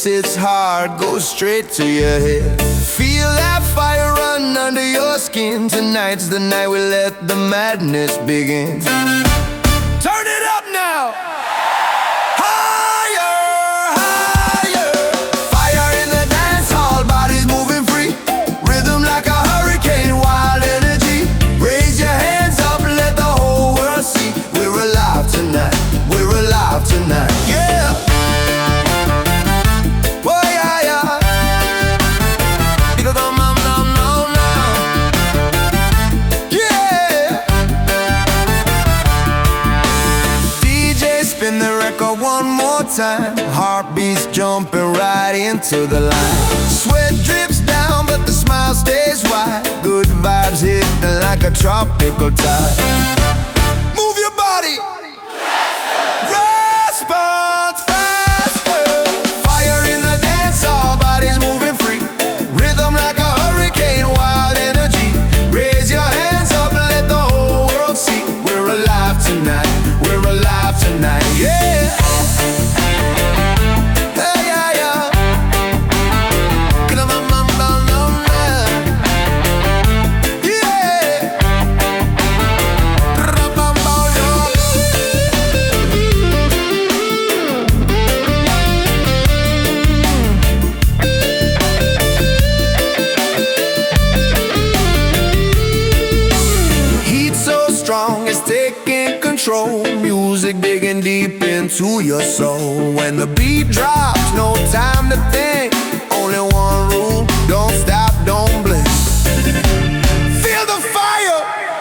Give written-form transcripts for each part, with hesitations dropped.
hits hard, goes straight to your head. Feel that fire run under your skin. Tonight's the night we let the madness begin. Turn it up now! Spin the record one more time. Heartbeats jumping right into the line. Sweat drips down but the smile stays wide. Good vibes hitting like a tropical tide. Move your body. Response faster. Fire in the dance, all bodies moving free. Rhythm like a hurricane, wild energy. Raise your hands up and let the whole world see. We're alive tonight. We're alive tonight. Yeah. Hey, yeah, yeah. Come on, yeah. Heat so strong, it's taking control. Music digging deep into your soul. When the beat drops, no time to think. Only one rule, don't stop, don't blink. Feel the fire.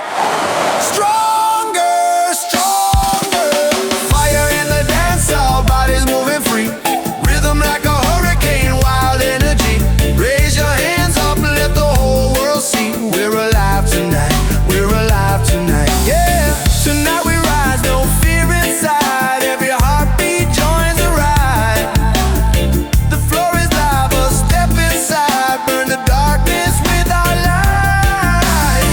Stronger, stronger. Fire in the dance, all bodies moving free. Rhythm like a hurricane, wild energy. Raise your hands up and let the whole world see. We're alive tonight, we're alive tonight. Yeah, tonight we rise, no fear inside. Every heartbeat joins the ride. The floor is lava, step inside. Burn the darkness with our light.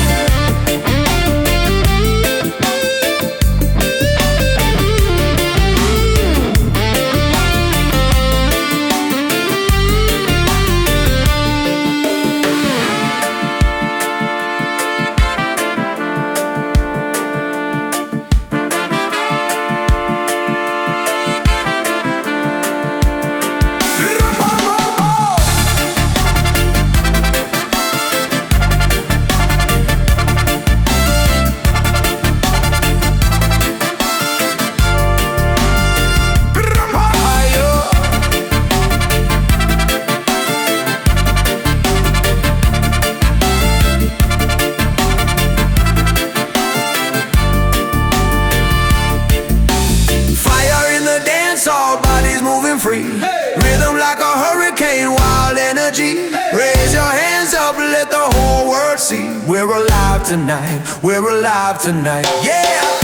All bodies moving free. Hey. Rhythm like a hurricane, wild energy. Hey. Raise your hands up, let the whole world see. We're alive tonight, we're alive tonight. Yeah.